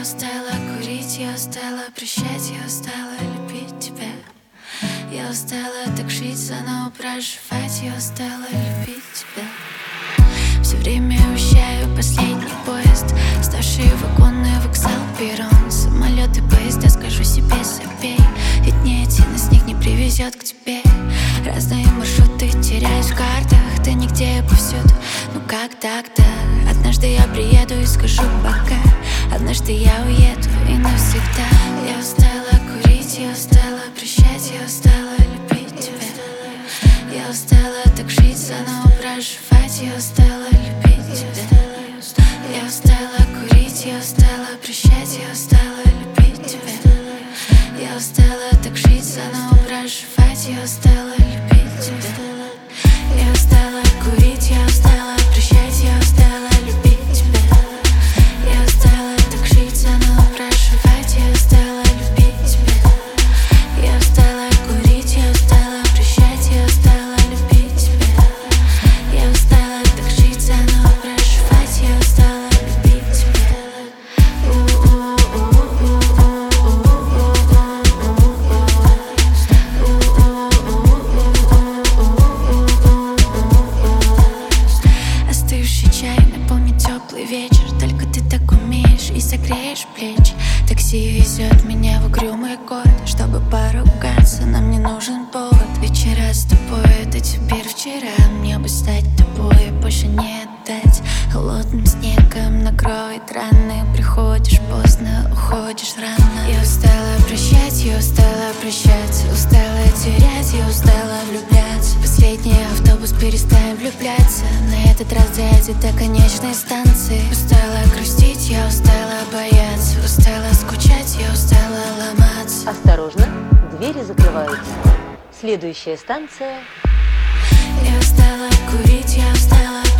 устала курить, я устала прощать, я устала любить тебя. Я устала так жить, заново проживать, я устала любить тебя. Все время уезжаю, последний поезд, ставшие вагоны, вокзал, перрон, самолеты, поезда, скажу себе забей, ведь ни один из них не привезет к тебе. Разные маршруты теряюсь в картах, ты нигде, я повсюду, ну как так-то? Однажды я приеду и скажу пока, однажды я уеду и навсегда. Я устала курить, я устала прощать, я устала любить тебя. Я устала так жить, заново проживать, я устала любить тебя. Я устала курить, я устала прощать, я устала любить тебя. Я устала так жить, заново проживать, я устала любить тебя. Я устала курить, я устала прощать, я устала любить тебя. Я устала так жить, заново проживать, я устала любить тебя. Я устала курить, я устала прощать, я устала любить тебя. Я устала так жить, заново проживать, я устала любить тебя. Остывший чай напомнит теплый вечер, только ты так умеешь и согреешь плечи. Такси везет меня в угрюмый город, чтобы поругаться, нам не нужен повод. Вечера с тобой — это теперь вчера, мне бы стать тобой, больше не отдать. Холодным снегом накроет раны, приходишь поздно, уходишь рано. Я устала прощать, я устала прощаться, устала терять, я устала влюбляться. Последний автобус, перестань влюбляться, на этот раз дойдет до конечной станции. Устала грустить, я устала бояться, устала скучать, я устала ломаться. Осторожно, двери закрываются. Следующая станция. Я устала курить, я устала